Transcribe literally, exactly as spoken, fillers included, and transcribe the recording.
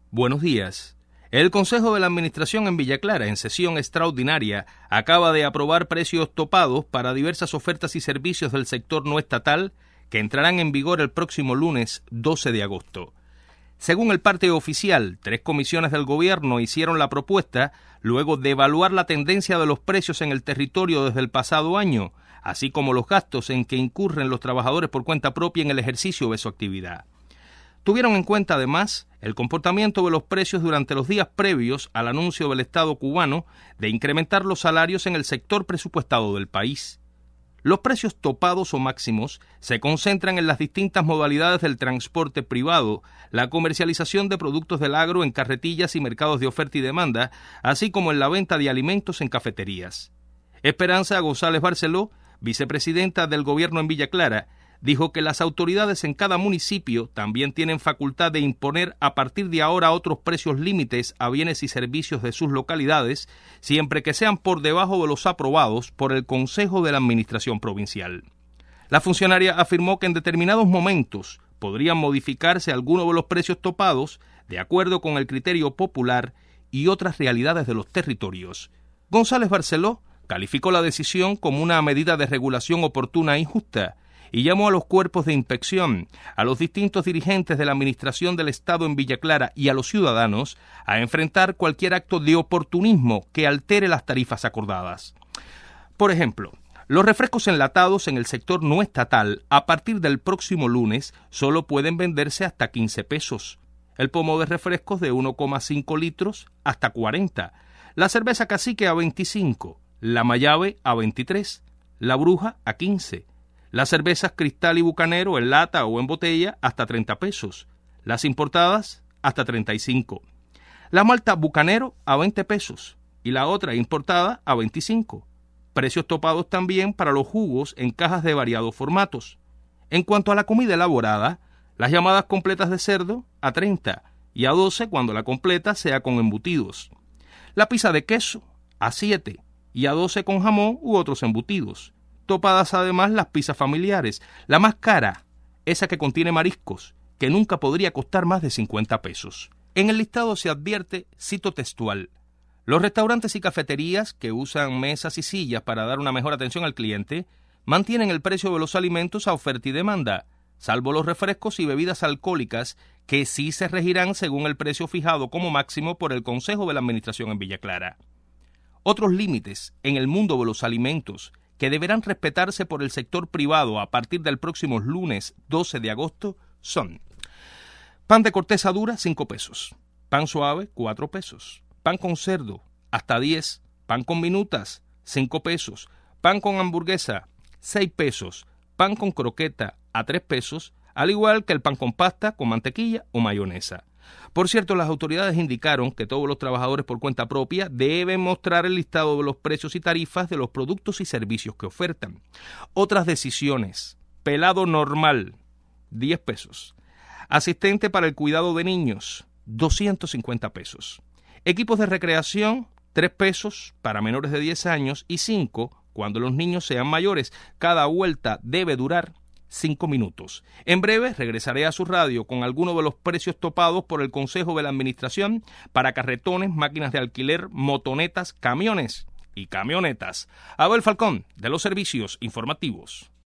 Buenos días. El Consejo de la Administración en Villa Clara, en sesión extraordinaria, acaba de aprobar precios topados para diversas ofertas y servicios del sector no estatal que entrarán en vigor el próximo lunes doce de agosto. Según el parte oficial, tres comisiones del gobierno hicieron la propuesta luego de evaluar la tendencia de los precios en el territorio desde el pasado año, así como los gastos en que incurren los trabajadores por cuenta propia en el ejercicio de su actividad. Tuvieron en cuenta, además, el comportamiento de los precios durante los días previos al anuncio del Estado cubano de incrementar los salarios en el sector presupuestado del país. Los precios topados o máximos se concentran en las distintas modalidades del transporte privado, la comercialización de productos del agro en carretillas y mercados de oferta y demanda, así como en la venta de alimentos en cafeterías. Esperanza González Barceló, vicepresidenta del gobierno en Villa Clara, dijo que las autoridades en cada municipio también tienen facultad de imponer a partir de ahora otros precios límites a bienes y servicios de sus localidades, siempre que sean por debajo de los aprobados por el Consejo de la Administración Provincial. La funcionaria afirmó que en determinados momentos podrían modificarse algunos de los precios topados de acuerdo con el criterio popular y otras realidades de los territorios. González Barceló calificó la decisión como una medida de regulación oportuna e injusta, y llamó a los cuerpos de inspección, a los distintos dirigentes de la Administración del Estado en Villa Clara y a los ciudadanos a enfrentar cualquier acto de oportunismo que altere las tarifas acordadas. Por ejemplo, los refrescos enlatados en el sector no estatal a partir del próximo lunes solo pueden venderse hasta quince pesos, el pomo de refrescos de uno coma cinco litros hasta cuarenta, la cerveza cacique a veinticinco, la mayave a veintitrés, la bruja a quince, las cervezas Cristal y Bucanero en lata o en botella hasta treinta pesos, las importadas hasta treinta y cinco, la malta Bucanero a veinte pesos y la otra importada a veinticinco. Precios topados también para los jugos en cajas de variados formatos. En cuanto a la comida elaborada, las llamadas completas de cerdo a treinta y a doce cuando la completa sea con embutidos. La pizza de queso a siete y a doce con jamón u otros embutidos. Topadas además las pizzas familiares, la más cara, esa que contiene mariscos, que nunca podría costar más de cincuenta pesos. En el listado se advierte, cito textual, los restaurantes y cafeterías que usan mesas y sillas para dar una mejor atención al cliente mantienen el precio de los alimentos a oferta y demanda, salvo los refrescos y bebidas alcohólicas que sí se regirán según el precio fijado como máximo por el Consejo de la Administración en Villa Clara. Otros límites en el mundo de los alimentos que deberán respetarse por el sector privado a partir del próximo lunes doce de agosto son: pan de corteza dura, cinco pesos, pan suave, cuatro pesos, pan con cerdo, hasta diez, pan con minutas, cinco pesos, pan con hamburguesa, seis pesos, pan con croqueta, a tres pesos, al igual que el pan con pasta, con mantequilla o mayonesa. Por cierto, las autoridades indicaron que todos los trabajadores por cuenta propia deben mostrar el listado de los precios y tarifas de los productos y servicios que ofertan. Otras decisiones: pelado normal, diez pesos. Asistente para el cuidado de niños, doscientos cincuenta pesos. Equipos de recreación, tres pesos para menores de diez años y cinco cuando los niños sean mayores. Cada vuelta debe durar cinco minutos. En breve regresaré a su radio con algunos de los precios topados por el Consejo de la Administración para carretones, máquinas de alquiler, motonetas, camiones y camionetas. Abel Falcón, de los Servicios Informativos.